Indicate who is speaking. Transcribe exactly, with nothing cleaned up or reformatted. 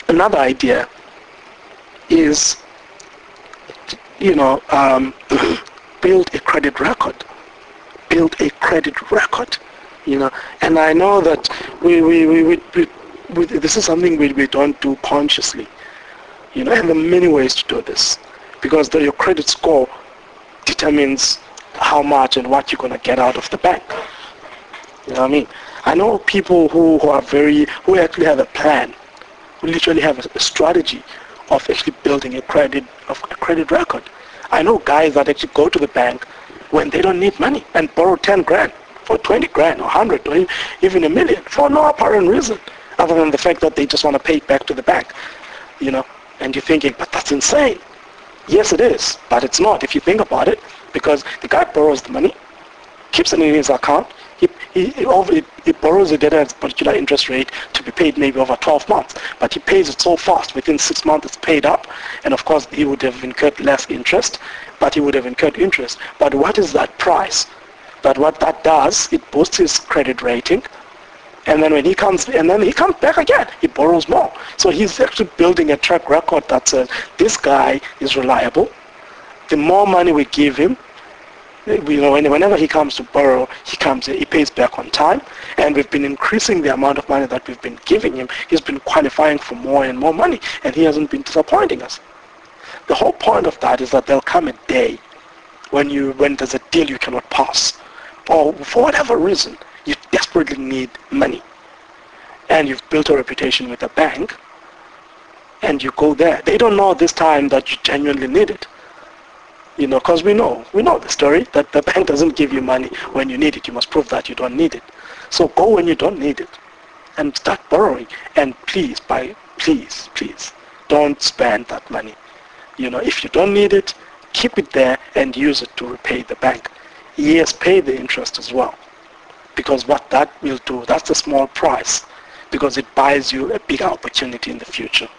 Speaker 1: another idea is, you know, um, build a credit record. Build a credit record, you know. And I know that we, we, we, we, we, we this is something we, we don't do consciously, you know, and there are many ways to do this, because the, your credit score determines how much and what you're going to get out of the bank. You know what I mean? I know people who, who are very, who actually have a plan, who literally have a, a strategy of actually building a credit, of a credit record. I know guys that actually go to the bank when they don't need money and borrow ten grand for twenty grand or one hundred or even a million for no apparent reason other than the fact that they just want to pay it back to the bank, you know. And you're thinking, but that's insane. Yes, it is, but it's not if you think about it, because the guy borrows the money, keeps it in his account, he, he, he, over, he, he borrows it at a particular interest rate to be paid maybe over twelve months, but he pays it so fast, within six months it's paid up, and of course he would have incurred less interest, but he would have incurred interest. But what is that price? But what that does, it boosts his credit rating, and then when he comes, and then he comes back again, he borrows more. So he's actually building a track record that says, this guy is reliable. The more money we give him, you know, whenever he comes to borrow, he comes, he pays back on time, and we've been increasing the amount of money that we've been giving him. He's been qualifying for more and more money, and he hasn't been disappointing us. The whole point of that is that there'll come a day when you, when there's a deal you cannot pass, or for whatever reason, you desperately need money, and you've built a reputation with a bank, and you go there. They don't know this time that you genuinely need it. You know, because we know, we know the story, that the bank doesn't give you money when you need it. You must prove that you don't need it. So go when you don't need it and start borrowing. And please, by, please, please, don't spend that money. You know, if you don't need it, keep it there and use it to repay the bank. Yes, pay the interest as well. Because what that will do, that's a small price, because it buys you a bigger opportunity in the future.